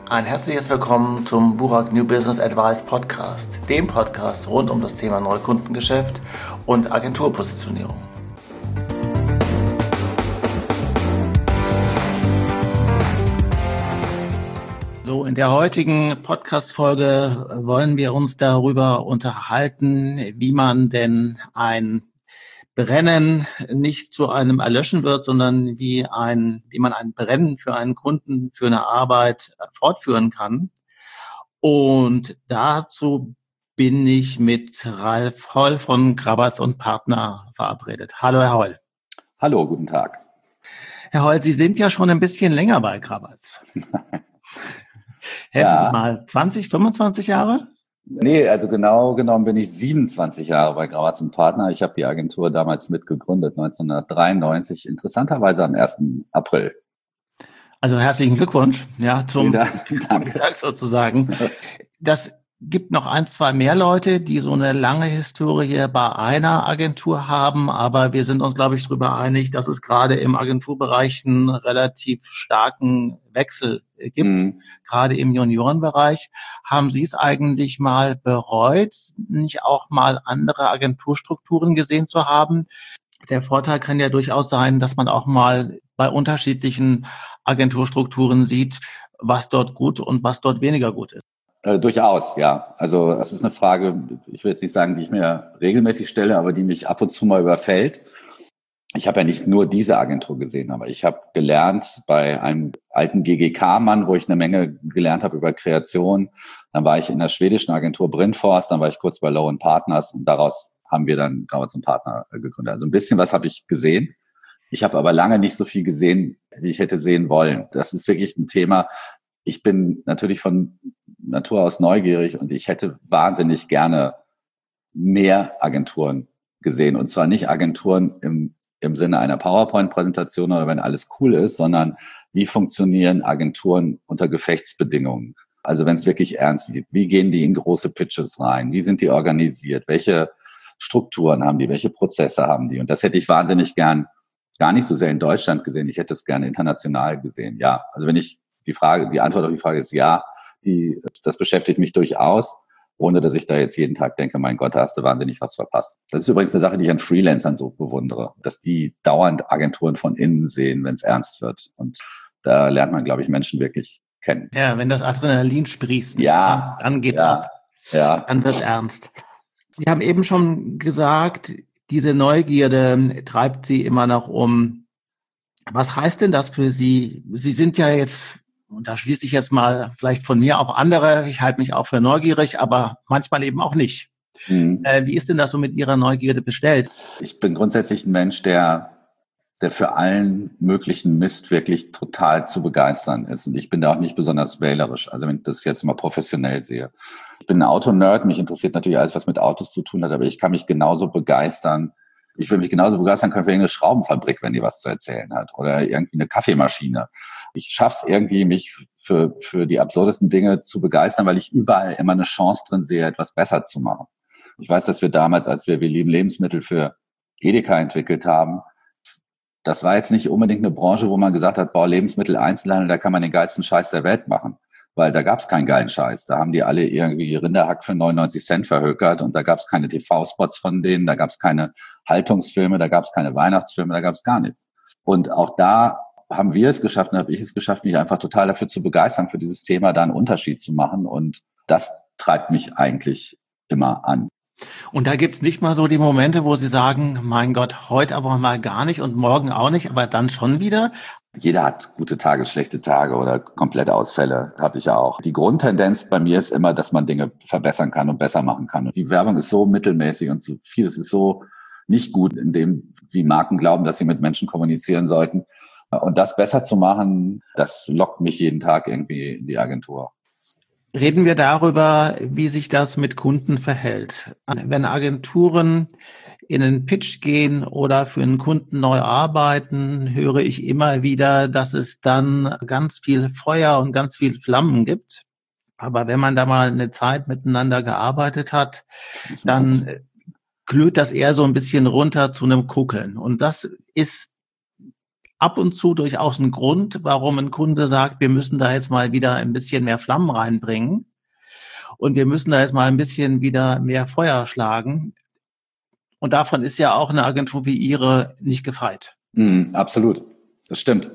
Ein herzliches Willkommen zum Burak New Business Advice Podcast, dem Podcast rund um das Thema Neukundengeschäft und Agenturpositionierung. So, in der heutigen Podcast-Folge wollen wir uns darüber unterhalten, wie man denn ein Brennen nicht zu einem Erlöschen wird, sondern wie man ein Brennen für einen Kunden, für eine Arbeit fortführen kann. Und dazu bin ich mit Ralf Holl von Grabatz und Partner verabredet. Hallo, Herr Holl. Hallo, guten Tag. Herr Holl, Sie sind ja schon ein bisschen länger bei Grabatz. Hätten Sie mal 20, 25 Jahre? Nee, also genau genommen bin ich 27 Jahre bei Grabatz und Partner. Ich habe die Agentur damals mitgegründet, 1993, interessanterweise am 1. April. Also herzlichen Glückwunsch, ja, zum Danke. sozusagen. Das gibt noch ein, zwei mehr Leute, die so eine lange Historie bei einer Agentur haben, aber wir sind uns, glaube ich, darüber einig, dass es gerade im Agenturbereich einen relativ starken Wechsel gibt, gerade im Juniorenbereich. Haben Sie es eigentlich mal bereut, nicht auch mal andere Agenturstrukturen gesehen zu haben? Der Vorteil kann ja durchaus sein, dass man auch mal bei unterschiedlichen Agenturstrukturen sieht, was dort gut und was dort weniger gut ist. Durchaus, ja. Also das ist eine Frage, ich will jetzt nicht sagen, die ich mir regelmäßig stelle, aber die mich ab und zu mal überfällt. Ich habe ja nicht nur diese Agentur gesehen, aber ich habe gelernt bei einem alten GGK-Mann, wo ich eine Menge gelernt habe über Kreation. Dann war ich in der schwedischen Agentur Brindfors, dann war ich kurz bei Lowe & Partners und daraus haben wir dann Grabatz und Partner gegründet. Also ein bisschen was habe ich gesehen. Ich habe aber lange nicht so viel gesehen, wie ich hätte sehen wollen. Das ist wirklich ein Thema. Ich bin natürlich von Natur aus neugierig und ich hätte wahnsinnig gerne mehr Agenturen gesehen. Und zwar nicht Agenturen im Sinne einer PowerPoint-Präsentation oder wenn alles cool ist, sondern wie funktionieren Agenturen unter Gefechtsbedingungen? Also wenn es wirklich ernst wird, wie gehen die in große Pitches rein? Wie sind die organisiert? Welche Strukturen haben die? Welche Prozesse haben die? Und das hätte ich wahnsinnig gern gar nicht so sehr in Deutschland gesehen. Ich hätte es gerne international gesehen. Ja, also wenn ich die Antwort auf die Frage ist ja, das beschäftigt mich durchaus, ohne dass ich da jetzt jeden Tag denke, mein Gott, da hast du wahnsinnig was verpasst. Das ist übrigens eine Sache, die ich an Freelancern so bewundere, dass die dauernd Agenturen von innen sehen, wenn es ernst wird. Und da lernt man, glaube ich, Menschen wirklich kennen. Ja, wenn das Adrenalin sprießt, ja, dann geht's ab. Ja. Dann wird's ernst. Sie haben eben schon gesagt, diese Neugierde treibt Sie immer noch um. Was heißt denn das für Sie? Sie sind ja jetzt, und da schließe ich jetzt mal vielleicht von mir auf andere, ich halte mich auch für neugierig, aber manchmal eben auch nicht. Wie ist denn das so mit Ihrer Neugierde bestellt? Ich bin grundsätzlich ein Mensch, der für allen möglichen Mist wirklich total zu begeistern ist. Und ich bin da auch nicht besonders wählerisch, also wenn ich das jetzt mal professionell sehe. Ich bin ein Autonerd, mich interessiert natürlich alles, was mit Autos zu tun hat, aber ich kann mich genauso begeistern. Ich will mich genauso begeistern können für irgendeine Schraubenfabrik, wenn die was zu erzählen hat. Oder irgendwie eine Kaffeemaschine. Ich schaffe es irgendwie, mich für die absurdesten Dinge zu begeistern, weil ich überall immer eine Chance drin sehe, etwas besser zu machen. Ich weiß, dass wir damals, als wir lieben Lebensmittel für Edeka entwickelt haben, das war jetzt nicht unbedingt eine Branche, wo man gesagt hat, Lebensmittel-Einzelhandel, da kann man den geilsten Scheiß der Welt machen. Weil da gab es keinen geilen Scheiß. Da haben die alle irgendwie Rinderhack für 99 Cent verhökert und da gab es keine TV-Spots von denen, da gab es keine Haltungsfilme, da gab es keine Weihnachtsfilme, da gab es gar nichts. Und auch da haben wir es geschafft und habe ich es geschafft, mich einfach total dafür zu begeistern, für dieses Thema da einen Unterschied zu machen. Und das treibt mich eigentlich immer an. Und da gibt's nicht mal so die Momente, wo Sie sagen, mein Gott, heute aber mal gar nicht und morgen auch nicht, aber dann schon wieder? Jeder hat gute Tage, schlechte Tage oder komplette Ausfälle, habe ich auch. Die Grundtendenz bei mir ist immer, dass man Dinge verbessern kann und besser machen kann. Und die Werbung ist so mittelmäßig und so vieles ist so nicht gut, in dem wie Marken glauben, dass sie mit Menschen kommunizieren sollten. Und das besser zu machen, das lockt mich jeden Tag irgendwie in die Agentur. Reden wir darüber, wie sich das mit Kunden verhält. Wenn Agenturen in einen Pitch gehen oder für einen Kunden neu arbeiten, höre ich immer wieder, dass es dann ganz viel Feuer und ganz viel Flammen gibt. Aber wenn man da mal eine Zeit miteinander gearbeitet hat, dann glüht das eher so ein bisschen runter zu einem Kuckeln. Und das ist ab und zu durchaus ein Grund, warum ein Kunde sagt, wir müssen da jetzt mal wieder ein bisschen mehr Flammen reinbringen und wir müssen da jetzt mal ein bisschen wieder mehr Feuer schlagen. Und davon ist ja auch eine Agentur wie Ihre nicht gefeit. Absolut. Das stimmt.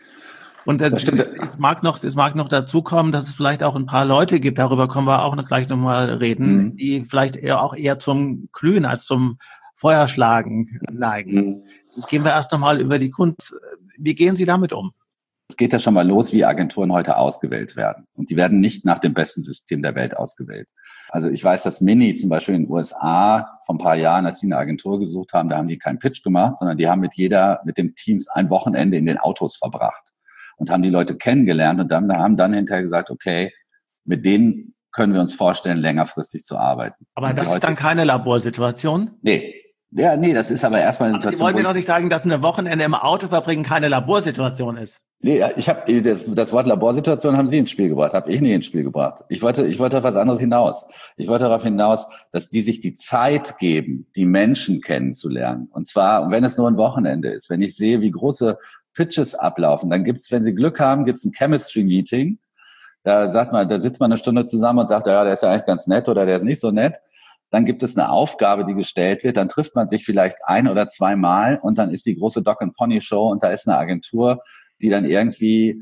Und es mag noch dazu kommen, dass es vielleicht auch ein paar Leute gibt, darüber können wir auch gleich nochmal reden, die vielleicht eher zum Glühen als zum Feuerschlagen neigen. Jetzt gehen wir erst nochmal über die Kunden. Wie gehen Sie damit um? Es geht ja schon mal los, wie Agenturen heute ausgewählt werden. Und die werden nicht nach dem besten System der Welt ausgewählt. Also ich weiß, dass Mini zum Beispiel in den USA vor ein paar Jahren, als sie eine Agentur gesucht haben, da haben die keinen Pitch gemacht, sondern die haben mit dem Teams ein Wochenende in den Autos verbracht und haben die Leute kennengelernt und haben dann hinterher gesagt, okay, mit denen können wir uns vorstellen, längerfristig zu arbeiten. Aber das ist dann keine Laborsituation? Nee. Ja, nee, das ist aber erstmal eine Situation. Sie wollen mir doch nicht sagen, dass eine Wochenende im Auto verbringen keine Laborsituation ist. Nee, ich habe das Wort Laborsituation haben Sie ins Spiel gebracht, habe ich nie ins Spiel gebracht. Ich wollte auf was anderes hinaus. Ich wollte darauf hinaus, dass die sich die Zeit geben, die Menschen kennenzulernen. Und zwar, und wenn es nur ein Wochenende ist, wenn ich sehe, wie große Pitches ablaufen, dann gibt's, wenn Sie Glück haben, gibt's ein Chemistry-Meeting. Da sitzt man eine Stunde zusammen und sagt, ja, der ist ja eigentlich ganz nett oder der ist nicht so nett. Dann gibt es eine Aufgabe, die gestellt wird. Dann trifft man sich vielleicht 1 oder 2 Mal und dann ist die große Dog and Pony Show und da ist eine Agentur, die dann irgendwie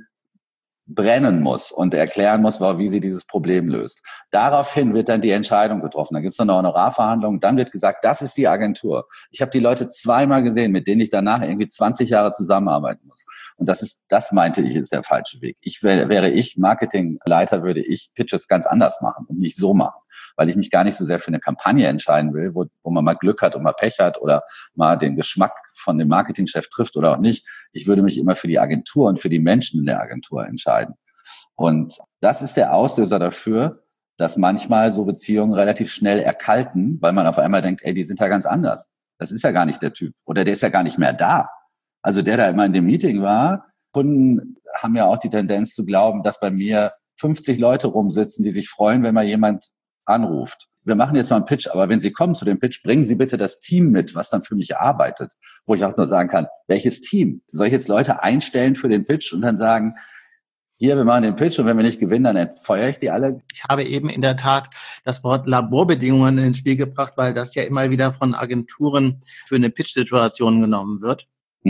brennen muss und erklären muss, wie sie dieses Problem löst. Daraufhin wird dann die Entscheidung getroffen. Dann gibt es noch eine Honorarverhandlung. Dann wird gesagt, das ist die Agentur. Ich habe die Leute 2-mal gesehen, mit denen ich danach irgendwie 20 Jahre zusammenarbeiten muss. Und das meinte ich, ist der falsche Weg. Wäre ich Marketingleiter, würde ich Pitches ganz anders machen und nicht so machen, weil ich mich gar nicht so sehr für eine Kampagne entscheiden will, wo man mal Glück hat und mal Pech hat oder mal den Geschmack von dem Marketingchef trifft oder auch nicht. Ich würde mich immer für die Agentur und für die Menschen in der Agentur entscheiden. Und das ist der Auslöser dafür, dass manchmal so Beziehungen relativ schnell erkalten, weil man auf einmal denkt, ey, die sind ja ganz anders. Das ist ja gar nicht der Typ. Oder der ist ja gar nicht mehr da. Also der da immer in dem Meeting war, Kunden haben ja auch die Tendenz zu glauben, dass bei mir 50 Leute rumsitzen, die sich freuen, wenn mal jemand anruft. Wir machen jetzt mal einen Pitch, aber wenn Sie kommen zu dem Pitch, bringen Sie bitte das Team mit, was dann für mich arbeitet. Wo ich auch nur sagen kann, welches Team? Soll ich jetzt Leute einstellen für den Pitch und dann sagen, hier, wir machen den Pitch und wenn wir nicht gewinnen, dann entfeuere ich die alle? Ich habe eben in der Tat das Wort Laborbedingungen ins Spiel gebracht, weil das ja immer wieder von Agenturen für eine Pitch-Situation genommen wird.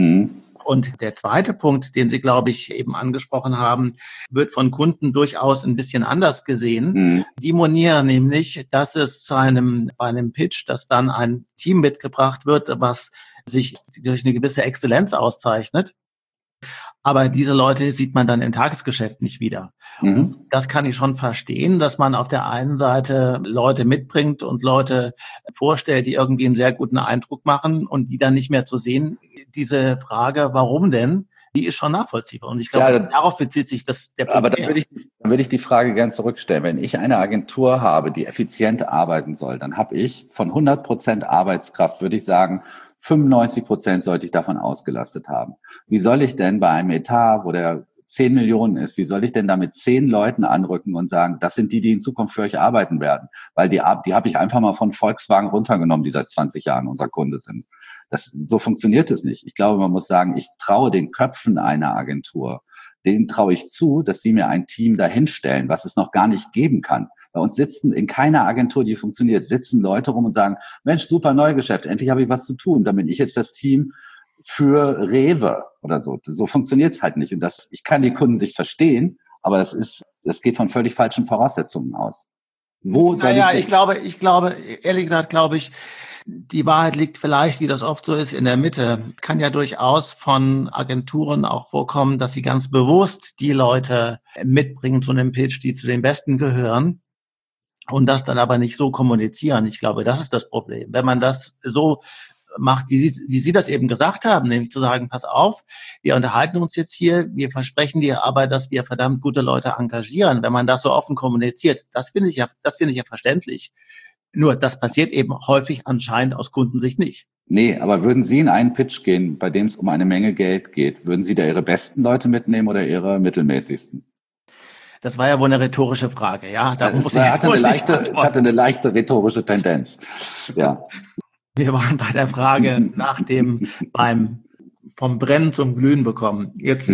Und der zweite Punkt, den Sie, glaube ich, eben angesprochen haben, wird von Kunden durchaus ein bisschen anders gesehen. Die monieren nämlich, dass es bei einem Pitch, dass dann ein Team mitgebracht wird, was sich durch eine gewisse Exzellenz auszeichnet. Aber diese Leute sieht man dann im Tagesgeschäft nicht wieder. Das kann ich schon verstehen, dass man auf der einen Seite Leute mitbringt und Leute vorstellt, die irgendwie einen sehr guten Eindruck machen und die dann nicht mehr zu sehen. Diese Frage, warum denn, die ist schon nachvollziehbar. Und ich glaube, darauf bezieht sich der Punkt. Aber dann würde ich die Frage gern zurückstellen. Wenn ich eine Agentur habe, die effizient arbeiten soll, dann habe ich von 100% Arbeitskraft, würde ich sagen, 95% sollte ich davon ausgelastet haben. Wie soll ich denn bei einem Etat, wo der 10 Millionen ist, wie soll ich denn da mit 10 Leuten anrücken und sagen, das sind die in Zukunft für euch arbeiten werden? Weil die habe ich einfach mal von Volkswagen runtergenommen, die seit 20 Jahren unser Kunde sind. So funktioniert es nicht. Ich glaube, man muss sagen, ich traue den Köpfen einer Agentur, denen traue ich zu, dass sie mir ein Team dahinstellen, was es noch gar nicht geben kann. Bei uns sitzen in keiner Agentur, die funktioniert, sitzen Leute rum und sagen, Mensch, super Neugeschäft, endlich habe ich was zu tun, damit ich jetzt das Team für Rewe oder so. So funktioniert's halt nicht. Und ich kann die Kundensicht verstehen, aber das geht von völlig falschen Voraussetzungen aus. Ich glaube, ehrlich gesagt, die Wahrheit liegt vielleicht, wie das oft so ist, in der Mitte. Kann ja durchaus von Agenturen auch vorkommen, dass sie ganz bewusst die Leute mitbringen zu einem Pitch, die zu den Besten gehören und das dann aber nicht so kommunizieren. Ich glaube, das ist das Problem. Wenn man das so macht, wie Sie das eben gesagt haben, nämlich zu sagen, pass auf, wir unterhalten uns jetzt hier, wir versprechen dir aber, dass wir verdammt gute Leute engagieren. Wenn man das so offen kommuniziert, das finde ich ja verständlich. Nur, das passiert eben häufig anscheinend aus Kundensicht nicht. Nee, aber würden Sie in einen Pitch gehen, bei dem es um eine Menge Geld geht, würden Sie da Ihre besten Leute mitnehmen oder Ihre mittelmäßigsten? Das war ja wohl eine rhetorische Frage, ja. Es hatte eine leichte rhetorische Tendenz, ja. Wir waren bei der Frage beim vom Brennen zum Glühen bekommen. Jetzt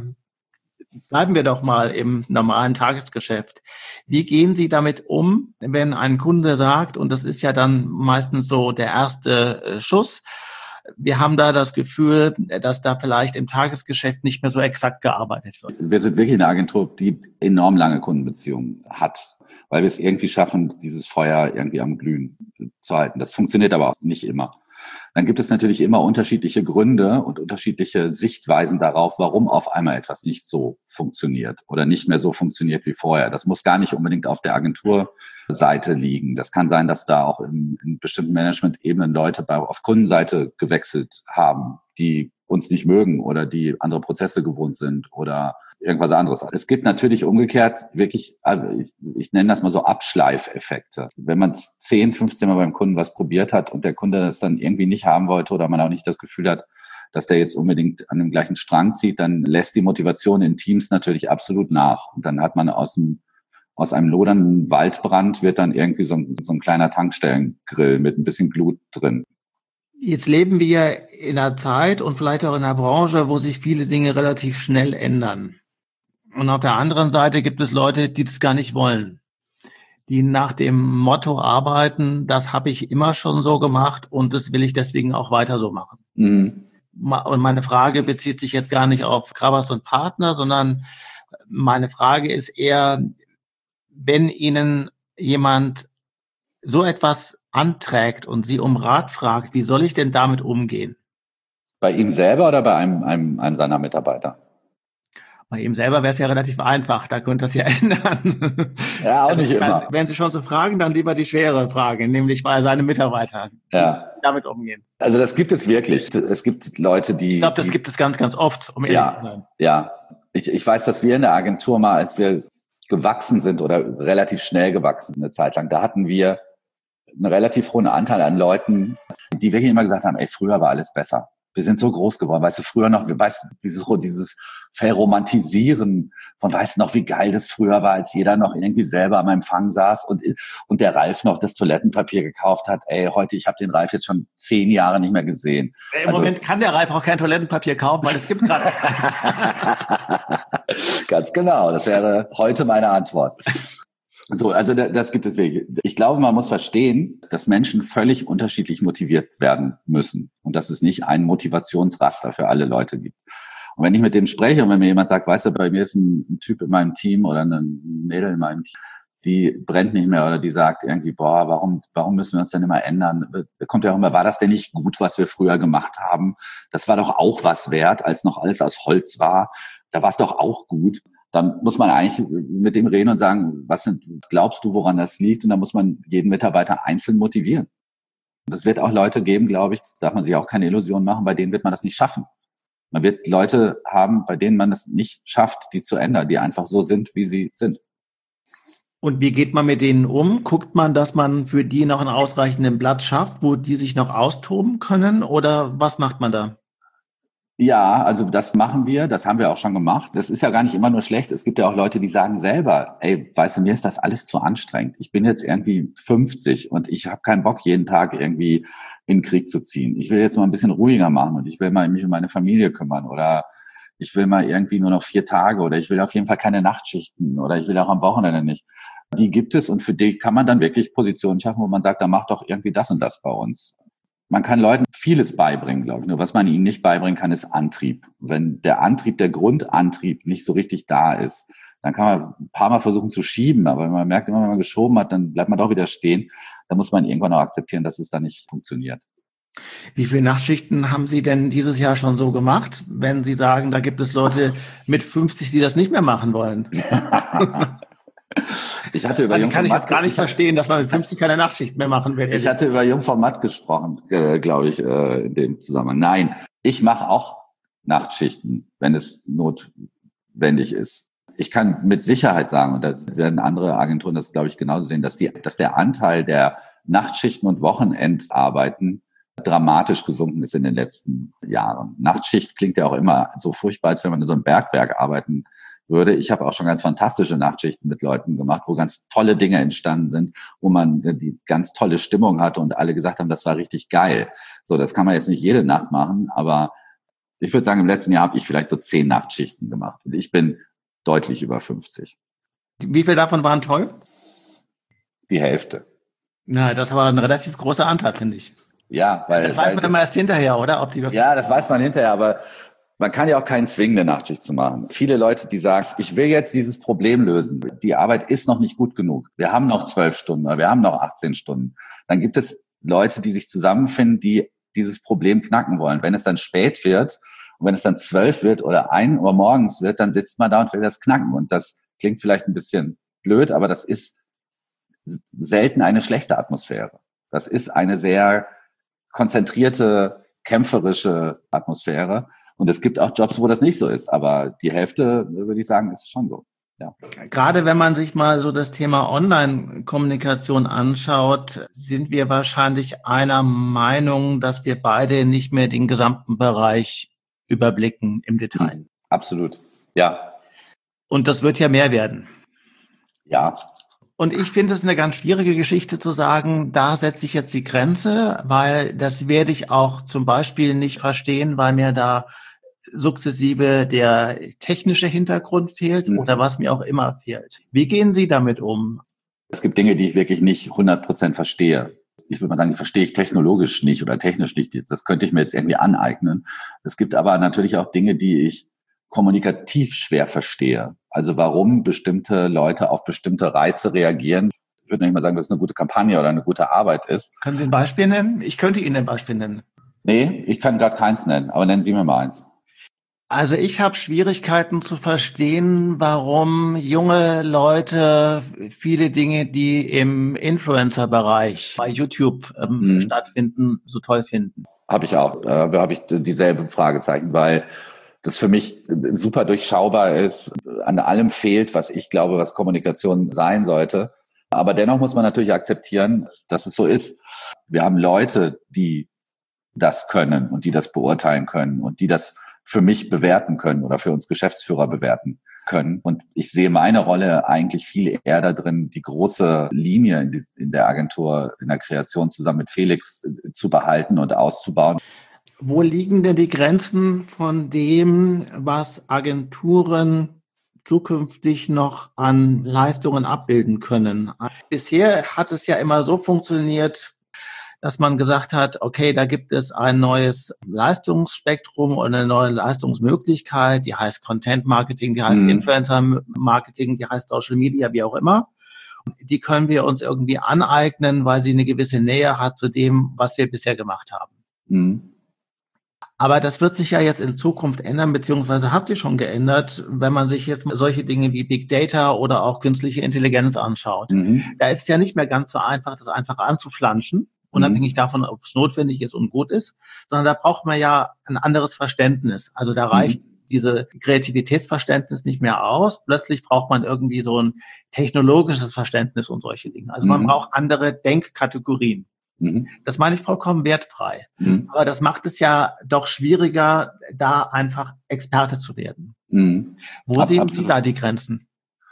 bleiben wir doch mal im normalen Tagesgeschäft. Wie gehen Sie damit um, wenn ein Kunde sagt, und das ist ja dann meistens so der erste Schuss, wir haben da das Gefühl, dass da vielleicht im Tagesgeschäft nicht mehr so exakt gearbeitet wird? Wir sind wirklich eine Agentur, die enorm lange Kundenbeziehungen hat, weil wir es irgendwie schaffen, dieses Feuer irgendwie am Glühen zu halten. Das funktioniert aber auch nicht immer. Dann gibt es natürlich immer unterschiedliche Gründe und unterschiedliche Sichtweisen darauf, warum auf einmal etwas nicht so funktioniert oder nicht mehr so funktioniert wie vorher. Das muss gar nicht unbedingt auf der Agenturseite liegen. Das kann sein, dass da auch in bestimmten Management-Ebenen Leute auf Kundenseite gewechselt haben, die uns nicht mögen oder die andere Prozesse gewohnt sind oder irgendwas anderes. Es gibt natürlich umgekehrt wirklich, ich nenne das mal so Abschleifeffekte. Wenn man 10, 15 Mal beim Kunden was probiert hat und der Kunde das dann irgendwie nicht haben wollte oder man auch nicht das Gefühl hat, dass der jetzt unbedingt an dem gleichen Strang zieht, dann lässt die Motivation in Teams natürlich absolut nach. Und dann hat man aus einem lodernden Waldbrand wird dann irgendwie so ein kleiner Tankstellengrill mit ein bisschen Glut drin. Jetzt leben wir in einer Zeit und vielleicht auch in einer Branche, wo sich viele Dinge relativ schnell ändern. Und auf der anderen Seite gibt es Leute, die das gar nicht wollen, die nach dem Motto arbeiten, das habe ich immer schon so gemacht und das will ich deswegen auch weiter so machen. Mhm. Und meine Frage bezieht sich jetzt gar nicht auf Grabbers und Partner, sondern meine Frage ist eher, wenn Ihnen jemand so etwas anträgt und Sie um Rat fragt, wie soll ich denn damit umgehen? Bei ihm selber oder bei einem seiner Mitarbeiter? Bei ihm selber wäre es ja relativ einfach, da könnte das ja ändern. Ja, auch nicht immer. Wenn Sie schon so fragen, dann lieber die schwere Frage, nämlich bei seinen Mitarbeitern. Ja. Damit umgehen. Also das gibt es wirklich. Es gibt Leute, die... Ich glaube, das gibt es ganz, ganz oft, um ehrlich zu sein. Ja, ich weiß, dass wir in der Agentur mal, als wir gewachsen sind oder relativ schnell gewachsen eine Zeit lang, da hatten wir einen relativ hohen Anteil an Leuten, die wirklich immer gesagt haben, ey, früher war alles besser. Wir sind so groß geworden, weißt du, früher noch, weißt du, dieses Verromantisieren von, weißt du noch, wie geil das früher war, als jeder noch irgendwie selber am Empfang saß und der Ralf noch das Toilettenpapier gekauft hat. Ey, heute, ich habe den Ralf jetzt schon 10 Jahre nicht mehr gesehen. Im Moment kann der Ralf auch kein Toilettenpapier kaufen, weil es gibt gerade keins. Ganz genau, das wäre heute meine Antwort. So, also das gibt es wirklich. Ich glaube, man muss verstehen, dass Menschen völlig unterschiedlich motiviert werden müssen und dass es nicht ein Motivationsraster für alle Leute gibt. Und wenn ich mit dem spreche und wenn mir jemand sagt, weißt du, bei mir ist ein Typ in meinem Team oder eine Mädel in meinem Team, die brennt nicht mehr oder die sagt irgendwie, boah, warum müssen wir uns denn immer ändern? Da kommt ja auch immer, war das denn nicht gut, was wir früher gemacht haben? Das war doch auch was wert, als noch alles aus Holz war. Da war es doch auch gut. Dann muss man eigentlich mit dem reden und sagen, was glaubst du, woran das liegt? Und dann muss man jeden Mitarbeiter einzeln motivieren. Und es wird auch Leute geben, glaube ich, das darf man sich auch keine Illusionen machen, bei denen wird man das nicht schaffen. Man wird Leute haben, bei denen man es nicht schafft, die zu ändern, die einfach so sind, wie sie sind. Und wie geht man mit denen um? Guckt man, dass man für die noch einen ausreichenden Platz schafft, wo die sich noch austoben können? Oder was macht man da? Ja, also das machen wir, das haben wir auch schon gemacht. Das ist ja gar nicht immer nur schlecht. Es gibt ja auch Leute, die sagen selber, ey, weißt du, mir ist das alles zu anstrengend. Ich bin jetzt irgendwie 50 und ich habe keinen Bock, jeden Tag irgendwie in den Krieg zu ziehen. Ich will jetzt mal ein bisschen ruhiger machen und ich will mal mich um meine Familie kümmern oder ich will mal irgendwie nur noch 4 Tage oder ich will auf jeden Fall keine Nachtschichten oder ich will auch am Wochenende nicht. Die gibt es und für die kann man dann wirklich Positionen schaffen, wo man sagt, da macht doch irgendwie das und das bei uns. Man kann Leuten vieles beibringen, glaube ich. Nur was man ihnen nicht beibringen kann, ist Antrieb. Wenn der Antrieb, der Grundantrieb nicht so richtig da ist, dann kann man ein paar Mal versuchen zu schieben. Aber wenn man merkt, immer wenn man geschoben hat, dann bleibt man doch wieder stehen. Dann muss man irgendwann auch akzeptieren, dass es dann nicht funktioniert. Wie viele Nachtschichten haben Sie denn dieses Jahr schon so gemacht, wenn Sie sagen, da gibt es Leute mit 50, die das nicht mehr machen wollen? Ich hatte über kann ich jetzt gar nicht verstehen, dass man mit 50 keine Nachtschicht mehr machen will. Ich hatte über Jungformat gesprochen, glaube ich, in dem Zusammenhang. Nein, ich mache auch Nachtschichten, wenn es notwendig ist. Ich kann mit Sicherheit sagen, und da werden andere Agenturen das, glaube ich, genauso sehen, dass der Anteil der Nachtschichten und Wochenendarbeiten dramatisch gesunken ist in den letzten Jahren. Nachtschicht klingt ja auch immer so furchtbar, als wenn man in so einem Bergwerk arbeiten würde. Ich habe auch schon ganz fantastische Nachtschichten mit Leuten gemacht, wo ganz tolle Dinge entstanden sind, wo man die ganz tolle Stimmung hatte und alle gesagt haben, das war richtig geil. So, das kann man jetzt nicht jede Nacht machen, aber Ich würde sagen, im letzten Jahr habe ich vielleicht so 10 Nachtschichten gemacht. Und ich bin deutlich über 50. Wie viel davon waren toll? Die Hälfte. Na, das war ein relativ großer Anteil, finde ich. Ja, weil... Das weiß man immer erst hinterher, oder? Ob die wirklich Ja, das weiß man hinterher, aber man kann ja auch keinen zwingen, eine Nachtschicht zu machen. Viele Leute, die sagen, ich will jetzt dieses Problem lösen. Die Arbeit ist noch nicht gut genug. Wir haben noch 12 Stunden oder wir haben noch 18 Stunden. Dann gibt es Leute, die sich zusammenfinden, die dieses Problem knacken wollen. Wenn es dann spät wird und wenn es dann 12 wird oder 1 Uhr morgens wird, dann sitzt man da und will das knacken. Und das klingt vielleicht ein bisschen blöd, aber das ist selten eine schlechte Atmosphäre. Das ist eine sehr konzentrierte, kämpferische Atmosphäre. Und es gibt auch Jobs, wo das nicht so ist. Aber die Hälfte, würde ich sagen, ist schon so. Ja. Gerade wenn man sich mal so das Thema Online-Kommunikation anschaut, sind wir wahrscheinlich einer Meinung, dass wir beide nicht mehr den gesamten Bereich überblicken im Detail. Absolut, ja. Und das wird ja mehr werden. Ja. Und ich finde es eine ganz schwierige Geschichte zu sagen, da setze ich jetzt die Grenze, weil das werde ich auch zum Beispiel nicht verstehen, weil mir da sukzessive der technische Hintergrund fehlt oder was mir auch immer fehlt. Wie gehen Sie damit um? Es gibt Dinge, die ich wirklich nicht 100% verstehe. Ich würde mal sagen, die verstehe ich technologisch nicht oder technisch nicht. Das könnte ich mir jetzt irgendwie aneignen. Es gibt aber natürlich auch Dinge, die ich kommunikativ schwer verstehe. Also warum bestimmte Leute auf bestimmte Reize reagieren. Ich würde nicht mal sagen, dass es eine gute Kampagne oder eine gute Arbeit ist. Können Sie ein Beispiel nennen? Ich könnte Ihnen ein Beispiel nennen. Nee, ich kann gerade keins nennen, aber nennen Sie mir mal eins. Also ich habe Schwierigkeiten zu verstehen, warum junge Leute viele Dinge, die im Influencer-Bereich bei YouTube stattfinden, so toll finden. Habe ich auch. Da habe ich dieselben Fragezeichen, weil das für mich super durchschaubar ist, an allem fehlt, was ich glaube, was Kommunikation sein sollte. Aber dennoch muss man natürlich akzeptieren, dass es so ist. Wir haben Leute, die das können und die das beurteilen können und die das für mich bewerten können oder für uns Geschäftsführer bewerten können. Und ich sehe meine Rolle eigentlich viel eher da drin, die große Linie in der Agentur, in der Kreation zusammen mit Felix zu behalten und auszubauen. Wo liegen denn die Grenzen von dem, was Agenturen zukünftig noch an Leistungen abbilden können? Bisher hat es ja immer so funktioniert, dass man gesagt hat, okay, da gibt es ein neues Leistungsspektrum und eine neue Leistungsmöglichkeit, die heißt Content Marketing, die heißt Influencer Marketing, die heißt Social Media, wie auch immer. Die können wir uns irgendwie aneignen, weil sie eine gewisse Nähe hat zu dem, was wir bisher gemacht haben. Aber das wird sich ja jetzt in Zukunft ändern, beziehungsweise hat sich schon geändert, wenn man sich jetzt solche Dinge wie Big Data oder auch künstliche Intelligenz anschaut. Da ist es ja nicht mehr ganz so einfach, das einfach anzuflanschen, unabhängig davon, ob es notwendig ist und gut ist, sondern da braucht man ja ein anderes Verständnis. Also da reicht diese Kreativitätsverständnis nicht mehr aus. Plötzlich braucht man irgendwie so ein technologisches Verständnis und solche Dinge. Also man braucht andere Denkkategorien. Das meine ich vollkommen wertfrei. Aber das macht es ja doch schwieriger, da einfach Experte zu werden. Wo sehen Sie da die Grenzen?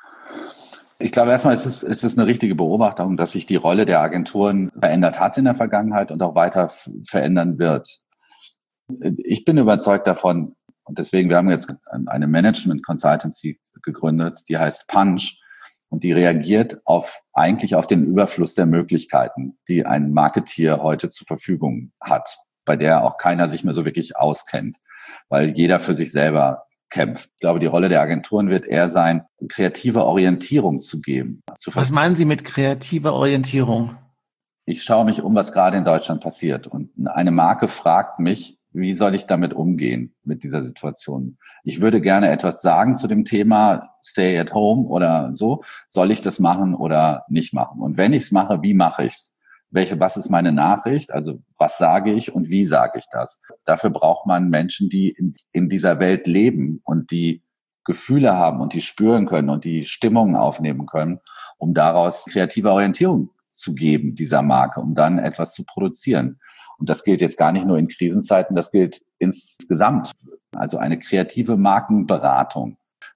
Ich glaube, erstmal ist es eine richtige Beobachtung, dass sich die Rolle der Agenturen verändert hat in der Vergangenheit und auch weiter verändern wird. Ich bin überzeugt davon, und deswegen, wir haben jetzt eine Management Consultancy gegründet, die heißt Punch, und die reagiert eigentlich auf den Überfluss der Möglichkeiten, die ein Marketeer heute zur Verfügung hat, bei der auch keiner sich mehr so wirklich auskennt, weil jeder für sich selber kämpft. Ich glaube, die Rolle der Agenturen wird eher sein, kreative Orientierung zu geben. Was meinen Sie mit kreativer Orientierung? Ich schaue mich um, was gerade in Deutschland passiert. Und eine Marke fragt mich, wie soll ich damit umgehen, mit dieser Situation? Ich würde gerne etwas sagen zu dem Thema Stay at Home oder so. Soll ich das machen oder nicht machen? Und wenn ich es mache, wie mache ich es? Was ist meine Nachricht? Also was sage ich und wie sage ich das? Dafür braucht man Menschen, die in dieser Welt leben und die Gefühle haben und die spüren können und die Stimmungen aufnehmen können, um daraus kreative Orientierung zu geben, dieser Marke, um dann etwas zu produzieren. Und das gilt jetzt gar nicht nur in Krisenzeiten, das gilt insgesamt. Also eine kreative Markenberatung.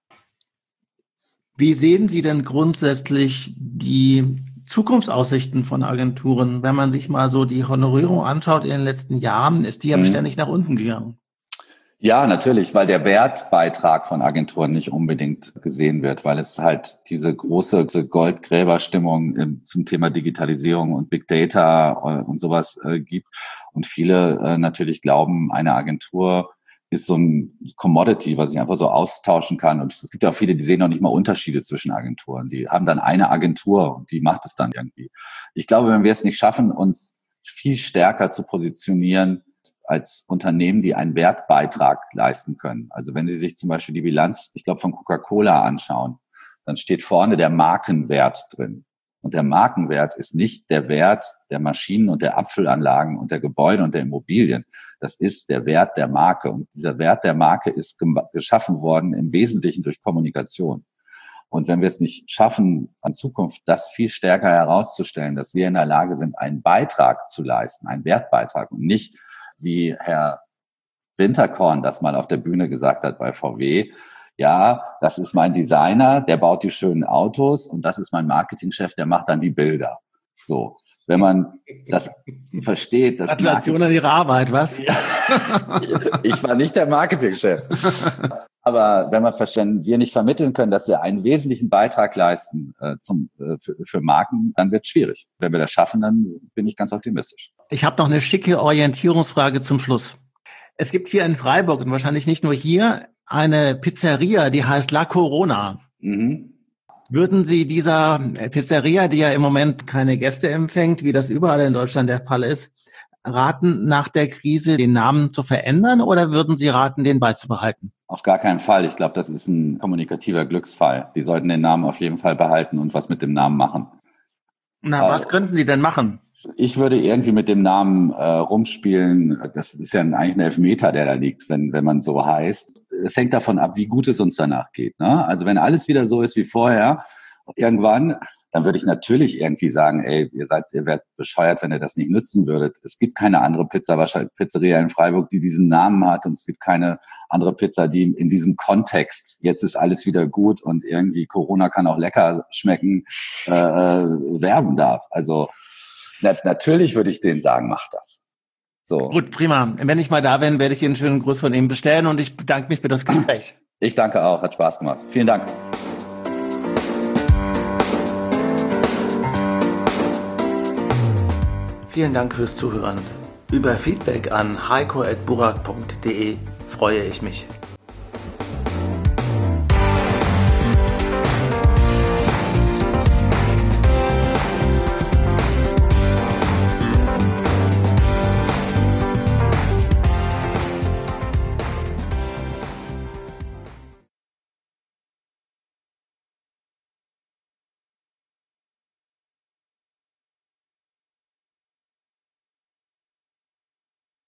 Wie sehen Sie denn grundsätzlich die Zukunftsaussichten von Agenturen? Wenn man sich mal so die Honorierung anschaut in den letzten Jahren, ist die ja beständig nach unten gegangen. Ja, natürlich, weil der Wertbeitrag von Agenturen nicht unbedingt gesehen wird, weil es halt diese große Goldgräberstimmung zum Thema Digitalisierung und Big Data und sowas gibt. Und viele natürlich glauben, eine Agentur ist so ein Commodity, was ich einfach so austauschen kann. Und es gibt ja auch viele, die sehen noch nicht mal Unterschiede zwischen Agenturen. Die haben dann eine Agentur und die macht es dann irgendwie. Ich glaube, wenn wir es nicht schaffen, uns viel stärker zu positionieren als Unternehmen, die einen Wertbeitrag leisten können. Also wenn Sie sich zum Beispiel die Bilanz, ich glaube, von Coca-Cola anschauen, dann steht vorne der Markenwert drin. Und der Markenwert ist nicht der Wert der Maschinen und der Abfüllanlagen und der Gebäude und der Immobilien. Das ist der Wert der Marke. Und dieser Wert der Marke ist geschaffen worden im Wesentlichen durch Kommunikation. Und wenn wir es nicht schaffen, in Zukunft das viel stärker herauszustellen, dass wir in der Lage sind, einen Beitrag zu leisten, einen Wertbeitrag und nicht, wie Herr Winterkorn das mal auf der Bühne gesagt hat bei VW, ja, das ist mein Designer, der baut die schönen Autos und das ist mein Marketingchef, der macht dann die Bilder. So, wenn man das versteht, dass Gratulation an Ihre Arbeit, was? Ja, ich war nicht der Marketingchef. Aber wenn wir nicht vermitteln können, dass wir einen wesentlichen Beitrag leisten für Marken, dann wird es schwierig. Wenn wir das schaffen, dann bin ich ganz optimistisch. Ich habe noch eine schicke Orientierungsfrage zum Schluss. Es gibt hier in Freiburg und wahrscheinlich nicht nur hier eine Pizzeria, die heißt La Corona. Mhm. Würden Sie dieser Pizzeria, die ja im Moment keine Gäste empfängt, wie das überall in Deutschland der Fall ist, raten, nach der Krise den Namen zu verändern oder würden Sie raten, den beizubehalten? Auf gar keinen Fall. Ich glaube, das ist ein kommunikativer Glücksfall. Die sollten den Namen auf jeden Fall behalten und was mit dem Namen machen. Na, was könnten Sie denn machen? Ich würde irgendwie mit dem Namen rumspielen. Das ist ja eigentlich ein Elfmeter, der da liegt, wenn man so heißt. Es hängt davon ab, wie gut es uns danach geht. Ne? Also wenn alles wieder so ist wie vorher, irgendwann, dann würde ich natürlich irgendwie sagen, ey, ihr werdet bescheuert, wenn ihr das nicht nutzen würdet. Es gibt keine andere Pizzeria in Freiburg, die diesen Namen hat und es gibt keine andere Pizza, die in diesem Kontext, jetzt ist alles wieder gut und irgendwie Corona kann auch lecker schmecken, werben darf. Also natürlich würde ich denen sagen, mach das. So. Gut, prima. Wenn ich mal da bin, werde ich Ihnen einen schönen Gruß von ihm bestellen und ich bedanke mich für das Gespräch. Ich danke auch, hat Spaß gemacht. Vielen Dank. Vielen Dank fürs Zuhören. Über Feedback an heiko@burak.de freue ich mich.